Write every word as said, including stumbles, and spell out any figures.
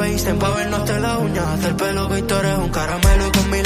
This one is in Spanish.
FaceTime pa' vernos de la uña. Hasta el pelo que tú eres un caramelo y conmigo